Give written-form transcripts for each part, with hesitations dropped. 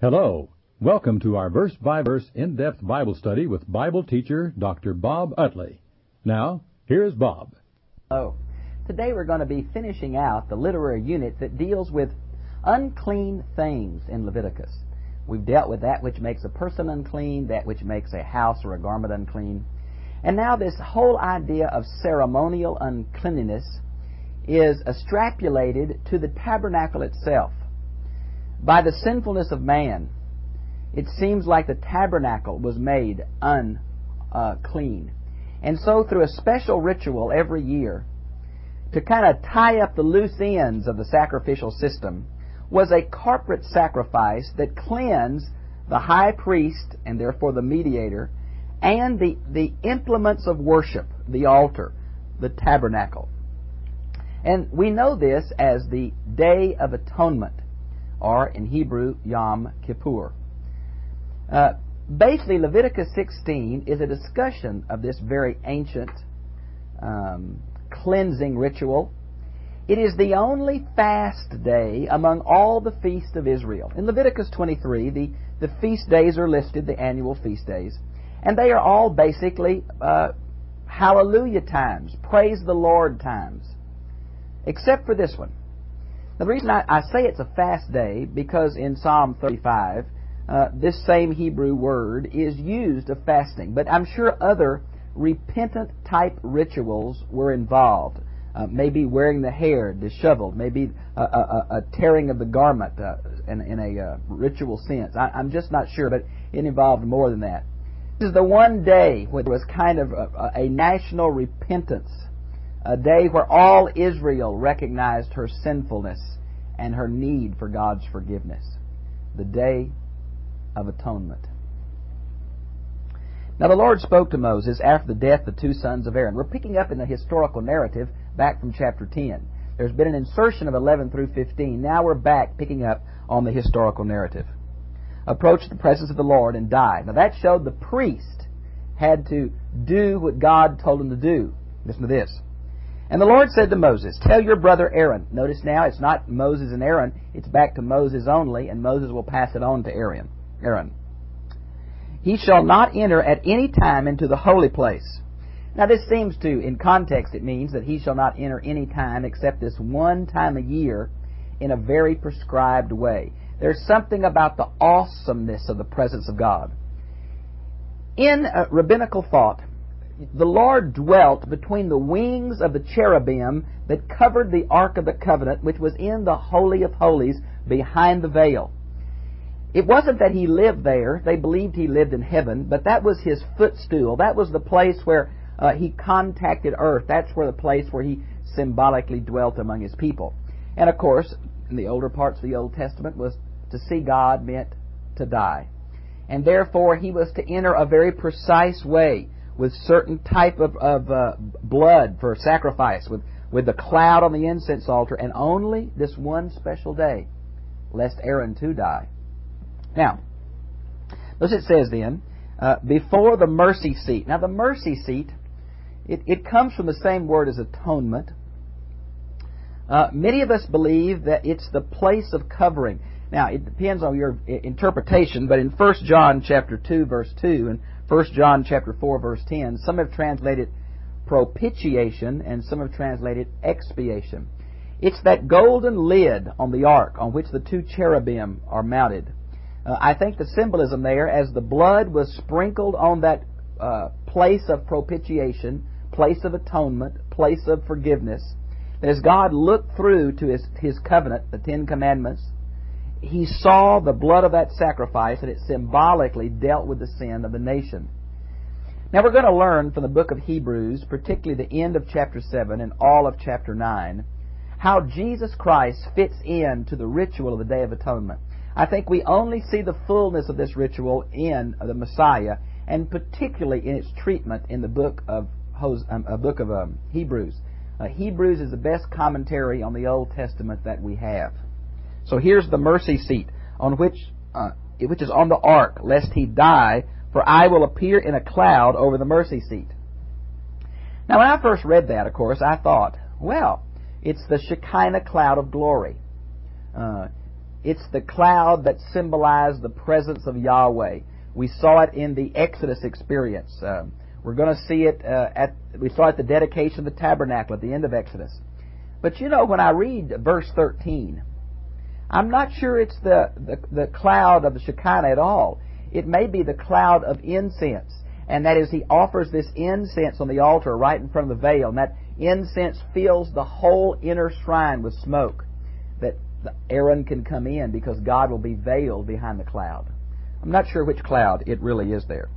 Hello. Welcome to our verse-by-verse in-depth Bible study with Bible teacher Dr. Bob Utley. Now, here's Bob. Hello. Today we're going to be finishing out the literary unit that deals with unclean things in Leviticus. We've dealt with that which makes a person unclean, that which makes a house or a garment unclean. And now this whole idea of ceremonial uncleanliness is extrapolated to the tabernacle itself. By the sinfulness of man, it seems like the tabernacle was made unclean. And so through a special ritual every year, to kind of tie up the loose ends of the sacrificial system, was a corporate sacrifice that cleansed the high priest, and therefore the mediator, and the implements of worship, the altar, the tabernacle. And we know this as the Day of Atonement, or in Hebrew, Yom Kippur. Basically, Leviticus 16 is a discussion of this very ancient cleansing ritual. It is the only fast day among all the feasts of Israel. In Leviticus 23, the feast days are listed, the annual feast days, and they are all basically hallelujah times, praise the Lord times, except for this one. Now, the reason I say it's a fast day, because in Psalm 35, this same Hebrew word is used of fasting. But I'm sure other repentant type rituals were involved. Maybe wearing the hair disheveled, maybe a tearing of the garment in a ritual sense. I'm just not sure, but it involved more than that. This is the one day where there was kind of a national repentance, a day where all Israel recognized her sinfulness and her need for God's forgiveness. The Day of Atonement. Now the Lord spoke to Moses after the death of the two sons of Aaron. We're picking up in the historical narrative back from chapter 10. There's been an insertion of 11 through 15. Now we're back picking up on the historical narrative. Approached the presence of the Lord and died. Now that showed the priest had to do what God told him to do. Listen to this. And the Lord said to Moses, tell your brother Aaron. Notice now it's not Moses and Aaron. It's back to Moses only, and Moses will pass it on to Aaron. He shall not enter at any time into the holy place. Now this seems to, in context, it means that he shall not enter any time except this one time a year in a very prescribed way. There's something about the awesomeness of the presence of God. In rabbinical thought, the Lord dwelt between the wings of the cherubim that covered the Ark of the Covenant, which was in the Holy of Holies behind the veil. It wasn't that he lived there. They believed he lived in heaven, but that was his footstool. That was the place where he contacted earth. That's where the place where he symbolically dwelt among his people. And of course, in the older parts of the Old Testament, was to see God meant to die. And therefore, he was to enter a very precise way with certain type of blood for sacrifice, with the cloud on the incense altar, and only this one special day, lest Aaron too die. Now, notice it says then, before the mercy seat. Now the mercy seat, it comes from the same word as atonement. Many of us believe that it's the place of covering. Now, it depends on your interpretation, but in 1 John chapter 2, verse 2, and 1 John chapter 4, verse 10, some have translated propitiation, and some have translated expiation. It's that golden lid on the ark on which the two cherubim are mounted. I think the symbolism there, as the blood was sprinkled on that place of propitiation, place of atonement, place of forgiveness, as God looked through to His covenant, the Ten Commandments, He saw the blood of that sacrifice, and it symbolically dealt with the sin of the nation. Now we're going to learn from the book of Hebrews, particularly the end of chapter 7 and all of chapter 9, how Jesus Christ fits into the ritual of the Day of Atonement. I think we only see the fullness of this ritual in the Messiah, and particularly in its treatment in the book of Hebrews. Hebrews is the best commentary on the Old Testament that we have. So here's the mercy seat, on which is on the ark, lest he die, for I will appear in a cloud over the mercy seat. Now when I first read that, of course, I thought, well, it's the Shekinah cloud of glory. It's the cloud that symbolized the presence of Yahweh. We saw it in the Exodus experience. We're going to see it we saw it at the dedication of the tabernacle at the end of Exodus. But you know, when I read verse 13, I'm not sure it's the cloud of the Shekinah at all. It may be the cloud of incense. And that is, he offers this incense on the altar right in front of the veil. And that incense fills the whole inner shrine with smoke, that Aaron can come in because God will be veiled behind the cloud. I'm not sure which cloud it really is there.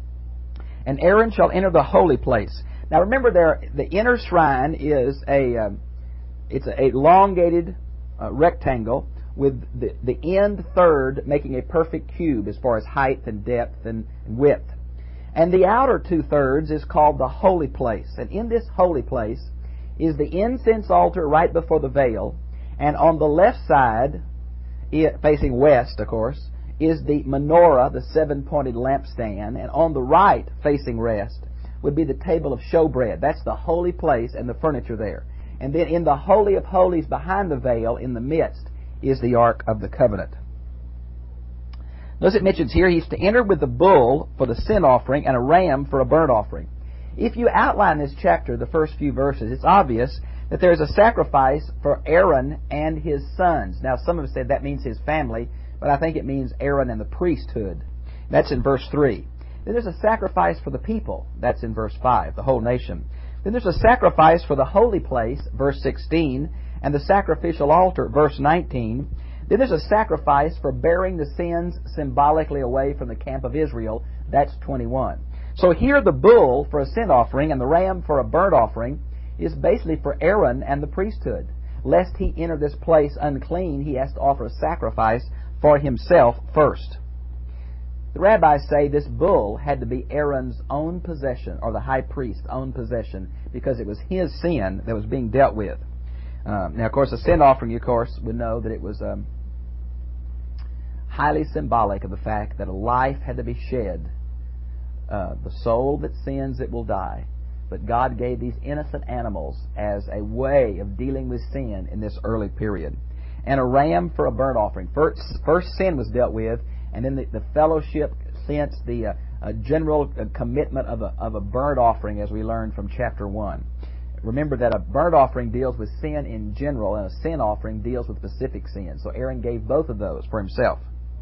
And Aaron shall enter the holy place. Now remember, the inner shrine is it's an elongated rectangle with the end third making a perfect cube as far as height and depth and width. And the outer two-thirds is called the holy place. And in this holy place is the incense altar right before the veil. And on the left side, facing west, of course, is the menorah, the seven-pointed lampstand. And on the right, facing west, would be the table of showbread. That's the holy place and the furniture there. And then in the Holy of Holies behind the veil, in the midst, is the Ark of the Covenant. Notice it mentions here he's to enter with the bull for the sin offering and a ram for a burnt offering. If you outline this chapter, the first few verses, it's obvious that there is a sacrifice for Aaron and his sons. Now, some have said that means his family, but I think it means Aaron and the priesthood. That's in verse 3. Then there's a sacrifice for the people. That's in verse 5, the whole nation. Then there's a sacrifice for the holy place, verse 16, and the sacrificial altar, verse 19. Then there's a sacrifice for bearing the sins symbolically away from the camp of Israel. That's 21. So here the bull for a sin offering and the ram for a burnt offering is basically for Aaron and the priesthood. Lest he enter this place unclean, he has to offer a sacrifice for himself first. The rabbis say this bull had to be Aaron's own possession, or the high priest's own possession, because it was his sin that was being dealt with. Now, of course, a sin offering, you, of course, would know that it was highly symbolic of the fact that a life had to be shed. The soul that sins, it will die. But God gave these innocent animals as a way of dealing with sin in this early period. And a ram for a burnt offering. First sin was dealt with, and then the fellowship sensed the general commitment of a burnt offering, as we learned from chapter 1. Remember that a burnt offering deals with sin in general, and a sin offering deals with specific sin. So Aaron gave both of those for himself.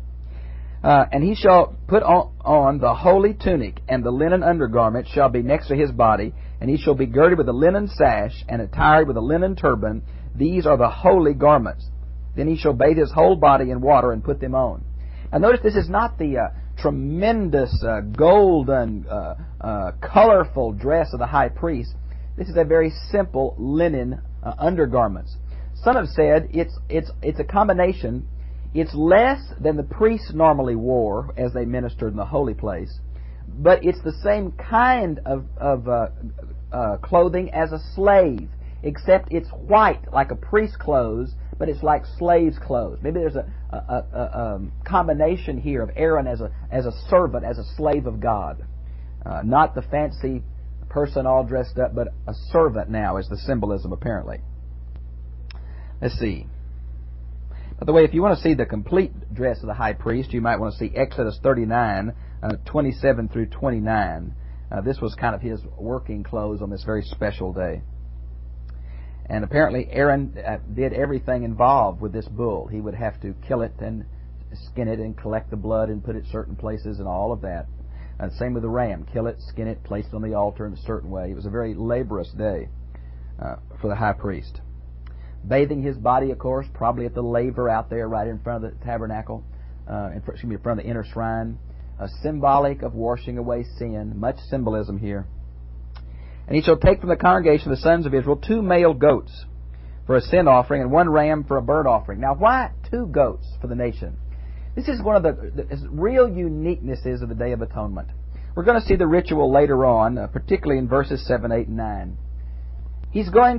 And he shall put on the holy tunic, and the linen undergarment shall be next to his body, and he shall be girded with a linen sash, and attired with a linen turban. These are the holy garments. Then he shall bathe his whole body in water and put them on. Now notice this is not the tremendous golden, colorful dress of the high priest. This is a very simple linen undergarments. Some have said it's a combination. It's less than the priests normally wore as they ministered in the holy place, but it's the same kind of clothing as a slave, except it's white like a priest's clothes, but it's like slave's clothes. Maybe there's a combination here of Aaron as a servant, as a slave of God, not the fancy person all dressed up, but a servant now is the symbolism apparently. Let's see. By the way, if you want to see the complete dress of the high priest, you might want to see Exodus 39, 27 through 29. This was kind of his working clothes on this very special day. And apparently Aaron did everything involved with this bull. He would have to kill it and skin it and collect the blood and put it certain places and all of that. Same with the ram. Kill it, skin it, place it on the altar in a certain way. It was a very laborious day for the high priest. Bathing his body, of course, probably at the laver out there right in front of the tabernacle, in front of the inner shrine. Symbolic of washing away sin. Much symbolism here. And he shall take from the congregation of the sons of Israel 2 male goats for a sin offering and 1 ram for a burnt offering. Now, why 2 goats for the nation? This is one of the real uniquenesses of the Day of Atonement. We're going to see the ritual later on, particularly in verses 7, 8, and 9. They're going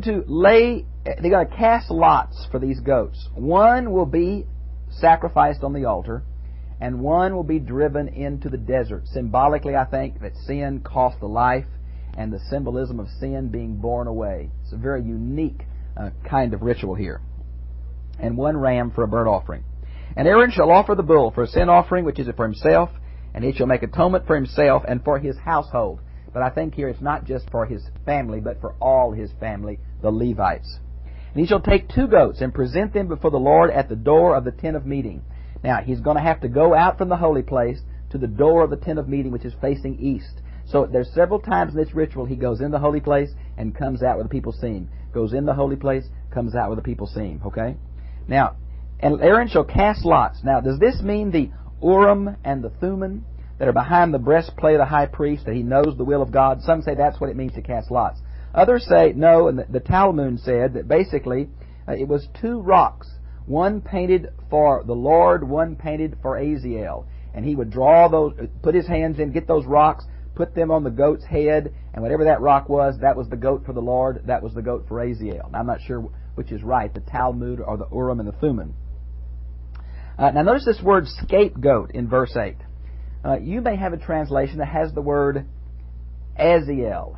to cast lots for these goats. One will be sacrificed on the altar, and one will be driven into the desert. Symbolically, I think, that sin cost the life, and the symbolism of sin being borne away. It's a very unique kind of ritual here. And 1 ram for a burnt offering. And Aaron shall offer the bull for a sin offering, which is for himself, and he shall make atonement for himself and for his household. But I think here it's not just for his family, but for all his family, the Levites. And he shall take 2 goats and present them before the Lord at the door of the tent of meeting. Now, he's going to have to go out from the holy place to the door of the tent of meeting, which is facing east. So there's several times in this ritual he goes in the holy place and comes out where the people see him. Goes in the holy place, comes out where the people see him. Okay? Now, and Aaron shall cast lots. Now, does this mean the Urim and the Thummim that are behind the breastplate of the high priest, that he knows the will of God? Some say that's what it means to cast lots. Others say no, and the Talmud said that basically it was 2 rocks, one painted for the Lord, one painted for Aziel. And he would draw those, put his hands in, get those rocks, put them on the goat's head, and whatever that rock was, that was the goat for the Lord, that was the goat for Aziel. Now, I'm not sure which is right, the Talmud or the Urim and the Thummim. Now notice this word scapegoat in verse 8. You may have a translation that has the word Aziel,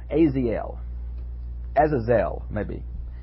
Azazel, maybe.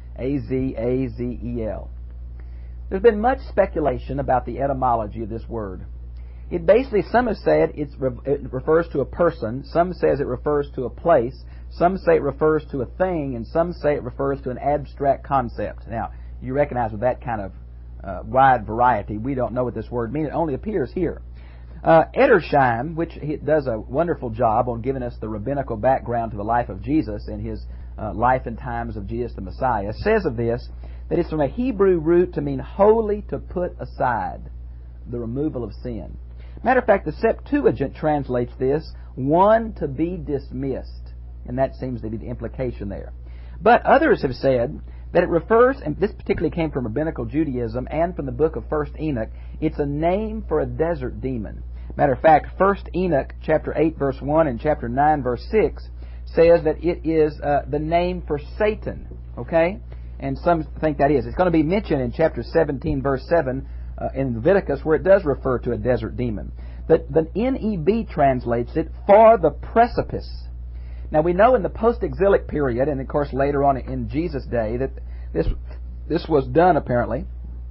A-Z-A-Z-E-L. There's been much speculation about the etymology of this word. It basically, some have said it refers to a person, some says it refers to a place, some say it refers to a thing, and some say it refers to an abstract concept. Now, you recognize with that kind of wide variety, we don't know what this word means. It only appears here. Edersheim, which does a wonderful job on giving us the rabbinical background to the life of Jesus and his life and times of Jesus the Messiah, says of this that it's from a Hebrew root to mean wholly to put aside, the removal of sin. Matter of fact, the Septuagint translates this, one to be dismissed, and that seems to be the implication there. But others have said that it refers, and this particularly came from Rabbinical Judaism and from the book of 1 Enoch, it's a name for a desert demon. Matter of fact, 1 Enoch chapter 8 verse 1 and chapter 9 verse 6 says that it is the name for Satan. Okay? And some think that is. It's going to be mentioned in chapter 17 verse 7 in Leviticus where it does refer to a desert demon. The NEB translates it for the precipice. Now we know in the post-exilic period, and of course later on in Jesus' day, that this was done apparently.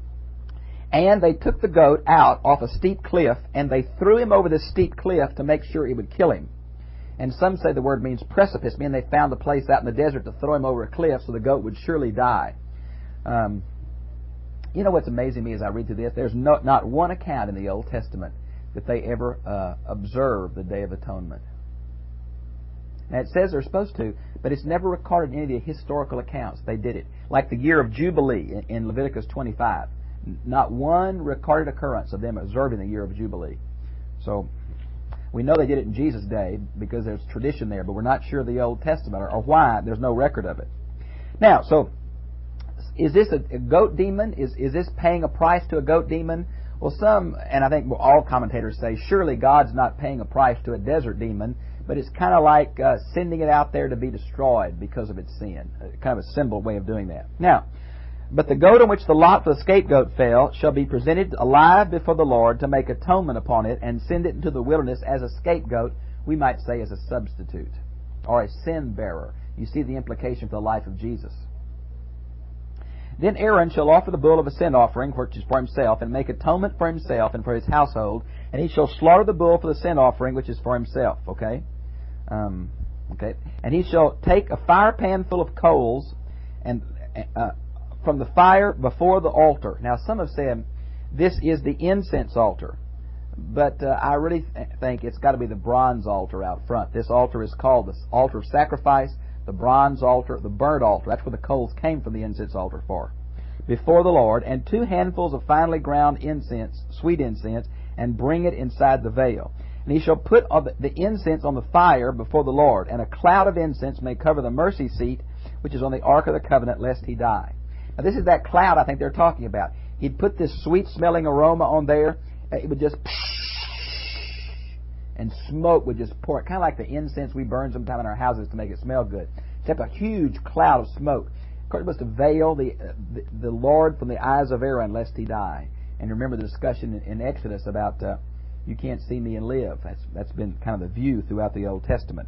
And they took the goat out off a steep cliff, and they threw him over this steep cliff to make sure it would kill him. And some say the word means precipice, meaning they found a place out in the desert to throw him over a cliff so the goat would surely die. You know what's amazing me as I read through this? There's not one account in the Old Testament that they ever observed the Day of Atonement. Now it says they're supposed to, but it's never recorded in any of the historical accounts they did it. Like the year of Jubilee in Leviticus 25. Not one recorded occurrence of them observing the year of Jubilee. So we know they did it in Jesus' day because there's tradition there, but we're not sure of the Old Testament or why there's no record of it. Now, so is this a goat demon? Is this paying a price to a goat demon? Well, some, and I think all commentators say, surely God's not paying a price to a desert demon, but it's kind of like sending it out there to be destroyed because of its sin. Kind of a symbol way of doing that. Now, but the goat on which the lot for the scapegoat fell shall be presented alive before the Lord to make atonement upon it and send it into the wilderness as a scapegoat, we might say as a substitute, or a sin bearer. You see the implication for the life of Jesus. Then Aaron shall offer the bull of a sin offering, which is for himself, and make atonement for himself and for his household, and he shall slaughter the bull for the sin offering, which is for himself. Okay? And he shall take a firepan full of coals and from the fire before the altar. Now, some have said this is the incense altar, but I really think it's got to be the bronze altar out front. This altar is called the altar of sacrifice, the bronze altar, the burnt altar. That's where the coals came from the incense altar for. Before the Lord, and 2 handfuls of finely ground incense, sweet incense, and bring it inside the veil. And he shall put the incense on the fire before the Lord, and a cloud of incense may cover the mercy seat, which is on the ark of the covenant, lest he die. Now this is that cloud I think they're talking about. He'd put this sweet-smelling aroma on there. It would just and smoke would just pour. Kind of like the incense we burn sometime in our houses to make it smell good. Except a huge cloud of smoke. Of course, it was to veil the Lord from the eyes of Aaron, lest he die. And remember the discussion in Exodus about you can't see me and live. That's been kind of the view throughout the Old Testament.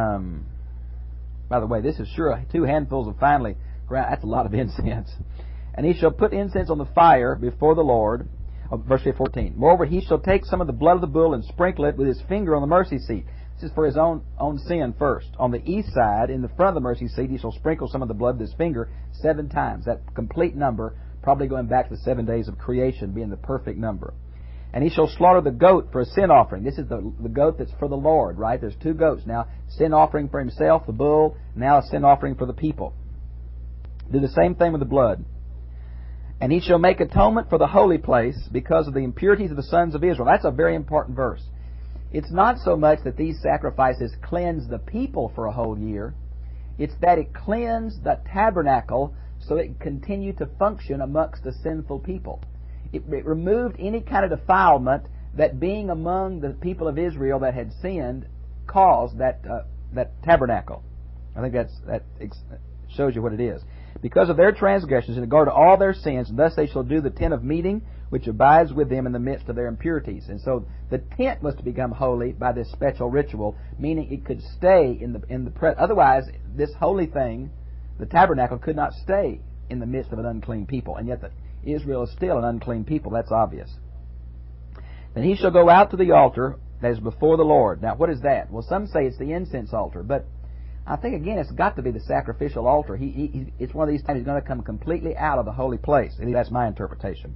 By the way, this is sure 2 handfuls of finely ground. That's a lot of incense. And he shall put incense on the fire before the Lord. Verse 14. Moreover, he shall take some of the blood of the bull and sprinkle it with his finger on the mercy seat. This is for his own sin first. On the east side, in the front of the mercy seat, he shall sprinkle some of the blood with his finger 7 times. That complete number, probably going back to the 7 days of creation, being the perfect number. And he shall slaughter the goat for a sin offering. This is the goat that's for the Lord, right? There's 2 goats. Now, sin offering for himself, the bull. Now a sin offering for the people. Do the same thing with the blood. And he shall make atonement for the holy place because of the impurities of the sons of Israel. That's a very important verse. It's not so much that these sacrifices cleanse the people for a whole year. It's that it cleansed the tabernacle so it can continue to function amongst the sinful people. It removed any kind of defilement that being among the people of Israel that had sinned caused that tabernacle. I think that shows you what it is. Because of their transgressions in regard to all their sins, and thus they shall do the tent of meeting, which abides with them in the midst of their impurities. And so the tent was to become holy by this special ritual, meaning it could stay in the presence. Otherwise, this holy thing, the tabernacle, could not stay in the midst of an unclean people. And yet Israel is still an unclean people. That's obvious. Then he shall go out to the altar that is before the Lord. Now, what is that? Well, some say it's the incense altar, but I think, again, it's got to be the sacrificial altar. It's one of these times he's going to come completely out of the holy place. And that's my interpretation.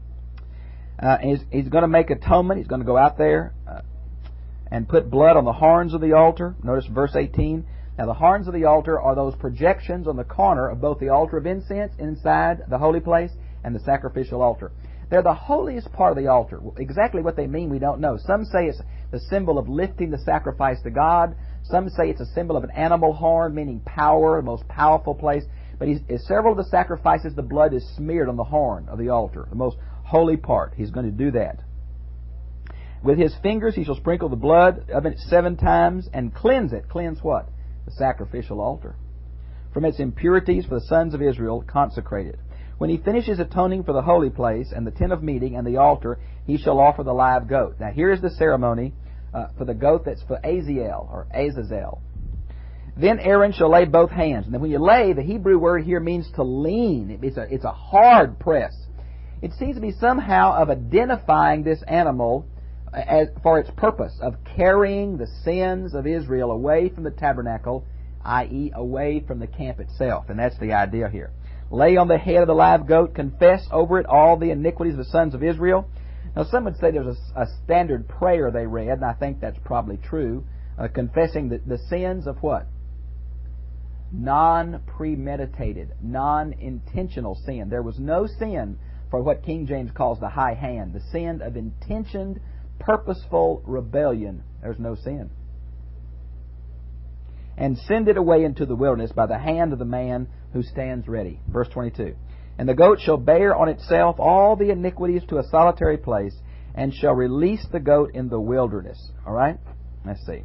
He's going to make atonement. He's going to go out there and put blood on the horns of the altar. Notice verse 18. Now, the horns of the altar are those projections on the corner of both the altar of incense inside the holy place and the sacrificial altar. They're the holiest part of the altar. Exactly what they mean, we don't know. Some say it's the symbol of lifting the sacrifice to God. Some say it's a symbol of an animal horn, meaning power, the most powerful place. But in several of the sacrifices, the blood is smeared on the horn of the altar, the most holy part. He's going to do that. With his fingers he shall sprinkle the blood of it 7 times and cleanse it. Cleanse what? The sacrificial altar. From its impurities for the sons of Israel, consecrate it. When he finishes atoning for the holy place and the tent of meeting and the altar, he shall offer the live goat. Now here is the ceremony for the goat that's for Azazel or Azazel. Then Aaron shall lay both hands. And then when you lay, the Hebrew word here means to lean. It's a hard press. It seems to be somehow of identifying this animal for its purpose of carrying the sins of Israel away from the tabernacle, i.e. away from the camp itself. And that's the idea here. Lay on the head of the live goat, confess over it all the iniquities of the sons of Israel. Now some would say there's a standard prayer they read, and I think that's probably true, confessing the sins of what? Non-premeditated, non-intentional sin. There was no sin for what King James calls the high hand, the sin of intentioned, purposeful rebellion. There's no sin. And send it away into the wilderness by the hand of the man who stands ready. Verse 22. And the goat shall bear on itself all the iniquities to a solitary place, and shall release the goat in the wilderness. All right? Let's see.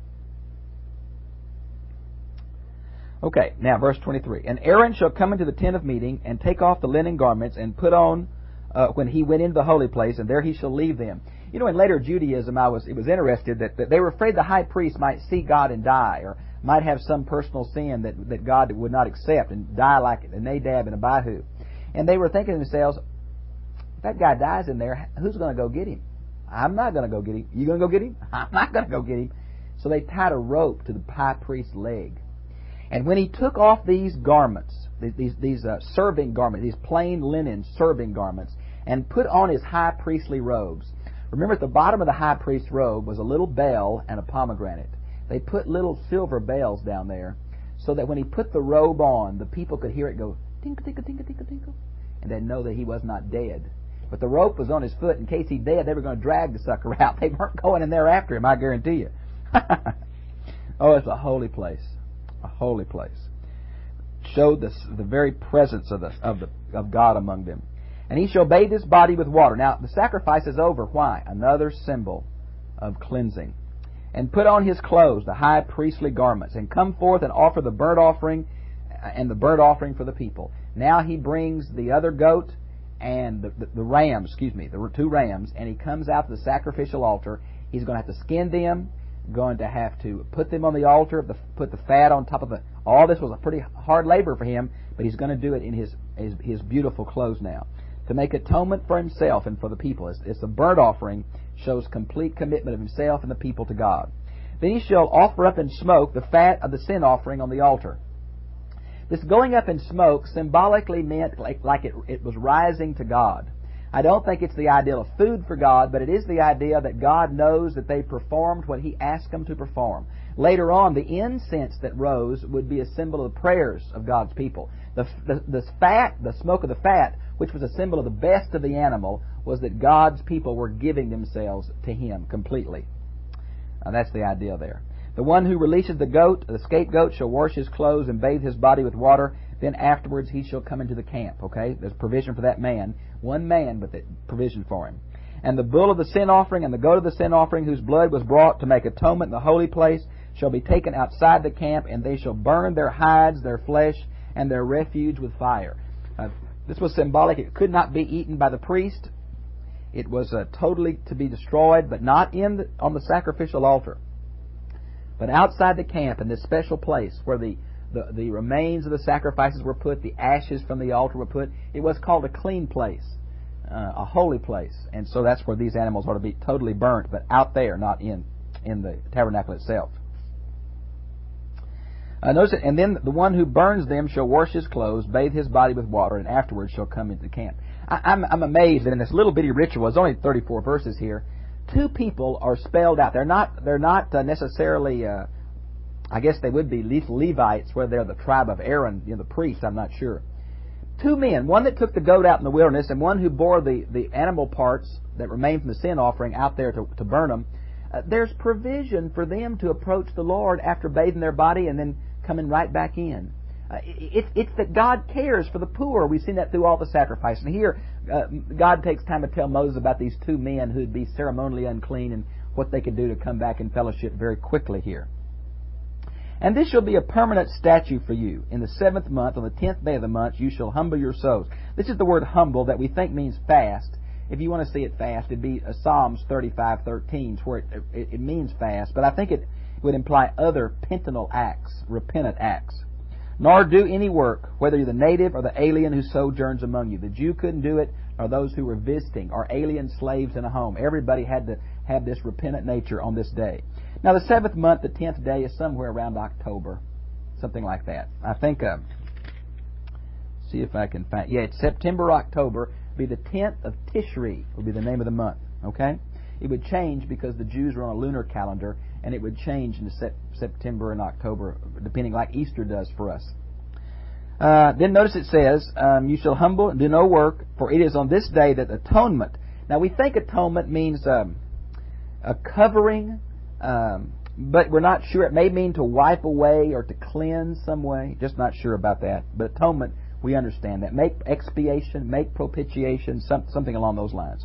Okay, now verse 23. And Aaron shall come into the tent of meeting, and take off the linen garments, and put on when he went into the holy place, and there he shall leave them. You know, in later Judaism, it was interested that they were afraid the high priest might see God and die, or might have some personal sin that God would not accept and die like Nadab and Abihu. And they were thinking to themselves, if that guy dies in there, who's going to go get him? I'm not going to go get him. You going to go get him? I'm not going to go get him. So they tied a rope to the high priest's leg. And when he took off these garments, these serving garments, these plain linen serving garments, and put on his high priestly robes. Remember, at the bottom of the high priest's robe was a little bell and a pomegranate. They put little silver bells down there so that when he put the robe on, the people could hear it go tinkle, tinkle, tinkle, tinkle, tinkle, and they'd know that he was not dead. But the rope was on his foot. In case he's dead, they were going to drag the sucker out. They weren't going in there after him, I guarantee you. Oh, it's a holy place. A holy place. Showed the very presence of God among them. And he shall bathe his body with water. Now, the sacrifice is over. Why? Another symbol of cleansing. And put on his clothes, the high priestly garments, and come forth and offer the burnt offering and the burnt offering for the people. Now he brings the other goat and the rams, the 2 rams, and he comes out to the sacrificial altar. He's going to have to skin them, going to have to put them on the altar, put the fat on top of all this was a pretty hard labor for him, but he's going to do it in his his beautiful clothes now, to make atonement for himself and for the people. It's a burnt offering, shows complete commitment of himself and the people to God. Then he shall offer up in smoke the fat of the sin offering on the altar. This going up in smoke symbolically meant like it was rising to God. I don't think it's the ideal of food for God, but it is the idea that God knows that they performed what He asked them to perform. Later on, the incense that rose would be a symbol of the prayers of God's people. The smoke of the fat, which was a symbol of the best of the animal, was that God's people were giving themselves to Him completely. That's the idea there. The one who releases the scapegoat, shall wash his clothes and bathe his body with water. Then afterwards he shall come into the camp. Okay? There's provision for that man. One man, but provision for him. And the bull of the sin offering and the goat of the sin offering, whose blood was brought to make atonement in the holy place, shall be taken outside the camp, and they shall burn their hides, their flesh, and their refuge with fire. This was symbolic. It could not be eaten by the priest. It was totally to be destroyed, but not on the sacrificial altar, but outside the camp in this special place where the remains of the sacrifices were put, the ashes from the altar were put. It was called a clean place, a holy place. And so that's where these animals are to be totally burnt, but out there, not in the tabernacle itself. Notice it, and then the one who burns them shall wash his clothes, bathe his body with water, and afterwards shall come into the camp. I'm amazed that in this little bitty ritual, there's only 34 verses here, 2 people are spelled out. They're not necessarily. I guess they would be Levites, where they're the tribe of Aaron, the priest. I'm not sure. 2 men, one that took the goat out in the wilderness, and one who bore the animal parts that remained from the sin offering out there to burn them. There's provision for them to approach the Lord after bathing their body and then coming right back in. It's that God cares for the poor. We've seen that through all the sacrifices. And here, God takes time to tell Moses about these 2 men who'd be ceremonially unclean and what they could do to come back in fellowship very quickly here. And this shall be a permanent statute for you. In the 7th month, on the 10th day of the month, you shall humble your souls. This is the word humble that we think means fast. If you want to see it fast, it'd be Psalms 35:13, where it means fast. But I think it would imply other penitent acts. Nor do any work, whether you're the native or the alien who sojourns among you. The Jew couldn't do it, or those who were visiting, or alien slaves in a home. Everybody had to have this repentant nature on this day. Now, the 7th month, the 10th day, is somewhere around October, something like that. I think, see if I can find, it's September, October, be the 10th of Tishri, would be the name of the month, okay? It would change because the Jews were on a lunar calendar, and it would change in September and October, depending like Easter does for us. Then notice it says, you shall humble and do no work, for it is on this day that atonement. Now we think atonement means a covering, but we're not sure. It may mean to wipe away or to cleanse some way. Just not sure about that. But atonement, we understand that. Make expiation, make propitiation, something along those lines.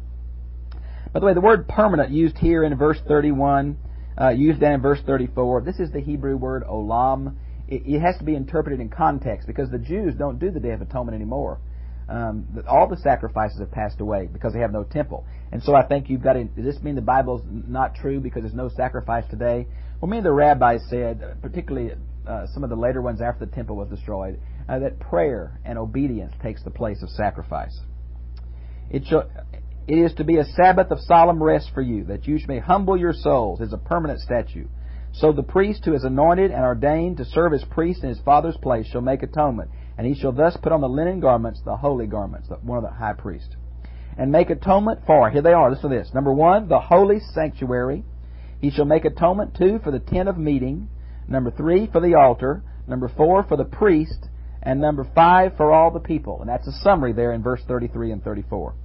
By the way, the word permanent used here in verse 31, used down in verse 34, this is the Hebrew word olam. It has to be interpreted in context because the Jews don't do the Day of Atonement anymore. All the sacrifices have passed away because they have no temple. And so I think you've got to, does this mean the Bible's not true because there's no sacrifice today? Well, many of the rabbis said, particularly some of the later ones after the temple was destroyed, that prayer and obedience takes the place of sacrifice. It is to be a Sabbath of solemn rest for you, that you may humble your souls as a permanent statute. So the priest who is anointed and ordained to serve as priest in his father's place shall make atonement, and he shall thus put on the linen garments, the holy garments, one of the high priest, and make atonement for, here they are, listen to this. Number 1, the holy sanctuary. He shall make atonement, 2, for the tent of meeting. Number 3, for the altar. Number 4, for the priest. And number 5, for all the people. And that's a summary there in verse 33 and 34.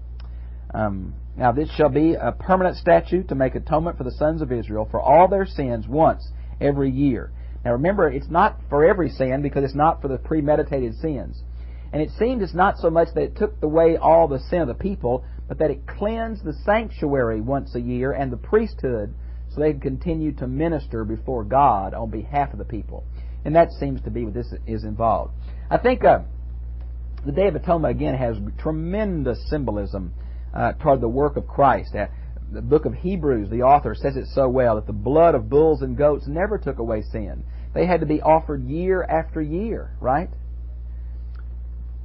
Now this shall be a permanent statute to make atonement for the sons of Israel for all their sins once every year. Now remember, it's not for every sin because it's not for the premeditated sins. And it seems it's not so much that it took away all the sin of the people, but that it cleansed the sanctuary once a year and the priesthood so they could continue to minister before God on behalf of the people. And that seems to be what this is involved. I think the Day of Atonement, again, has tremendous symbolism toward the work of Christ. The book of Hebrews, the author says it so well, that the blood of bulls and goats never took away sin. They had to be offered year after year, right?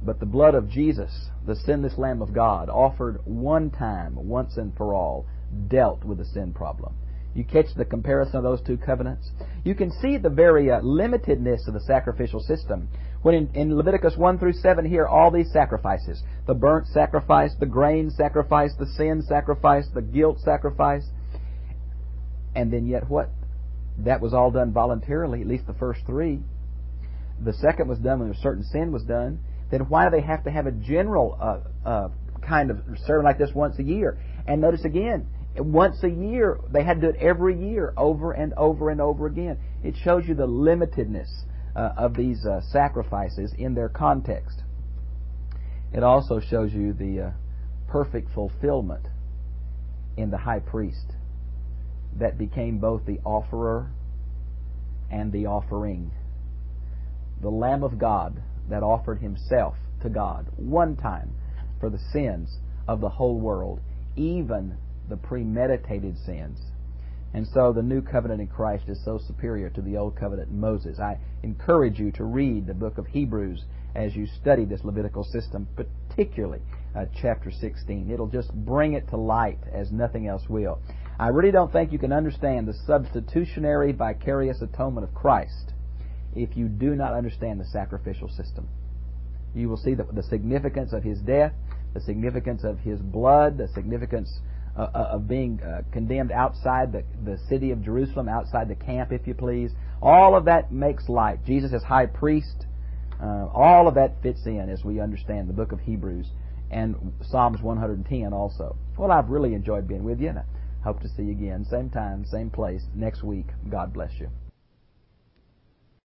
But the blood of Jesus, the sinless Lamb of God, offered one time, once and for all, dealt with the sin problem. You catch the comparison of those two covenants? You can see the very limitedness of the sacrificial system. When in Leviticus 1 through 7 here, all these sacrifices, the burnt sacrifice, the grain sacrifice, the sin sacrifice, the guilt sacrifice, and then yet what? That was all done voluntarily, at least the first three. The second was done when a certain sin was done. Then why do they have to have a general kind of serving like this once a year? And notice again, once a year, they had to do it every year, over and over and over again. It shows you the limitedness of these sacrifices in their context. It also shows you the perfect fulfillment in the high priest that became both the offerer and the offering. The Lamb of God that offered himself to God one time for the sins of the whole world, even the premeditated sins. And so the new covenant in Christ is so superior to the old covenant in Moses. I encourage you to read the book of Hebrews as you study this Levitical system, particularly chapter 16. It'll just bring it to light as nothing else will. I really don't think you can understand the substitutionary vicarious atonement of Christ if you do not understand the sacrificial system. You will see the significance of His death, the significance of His blood, the significance of being condemned outside the city of Jerusalem, outside the camp, if you please. All of that makes light. Jesus as high priest, all of that fits in as we understand the book of Hebrews and Psalms 110 also. Well, I've really enjoyed being with you, and I hope to see you again, same time, same place, next week. God bless you.